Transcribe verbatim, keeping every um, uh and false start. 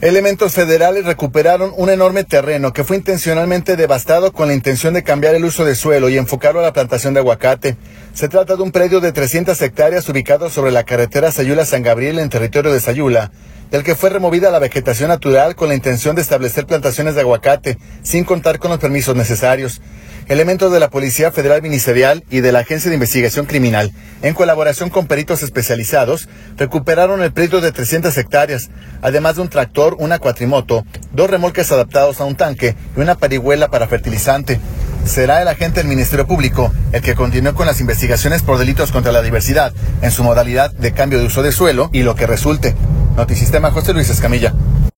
Elementos federales recuperaron un enorme terreno que fue intencionalmente devastado con la intención de cambiar el uso de suelo y enfocarlo a la plantación de aguacate. Se trata de un predio de trescientas hectáreas ubicado sobre la carretera Sayula-San Gabriel en territorio de Sayula, del que fue removida la vegetación natural con la intención de establecer plantaciones de aguacate, sin contar con los permisos necesarios. Elementos de la Policía Federal Ministerial y de la Agencia de Investigación Criminal, en colaboración con peritos especializados, recuperaron el predio de trescientas hectáreas, además de un tractor, una cuatrimoto, dos remolques adaptados a un tanque y una parihuela para fertilizante. Será el agente del Ministerio Público el que continúe con las investigaciones por delitos contra la diversidad en su modalidad de cambio de uso de suelo y lo que resulte. Notisistema, José Luis Escamilla.